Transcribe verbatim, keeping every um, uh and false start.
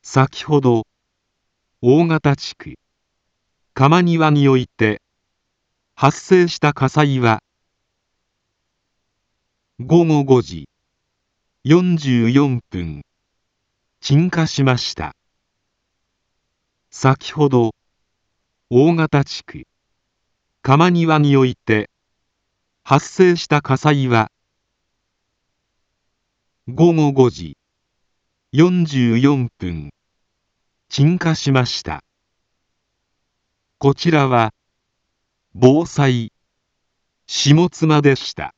先ほど大型地区釜庭において発生した火災はごごごじよんじゅうよんぷん鎮火しました。先ほど大型地区釜庭において発生した火災はごごごじよんじゅうよんぷん鎮火しました。こちらは防災下妻でした。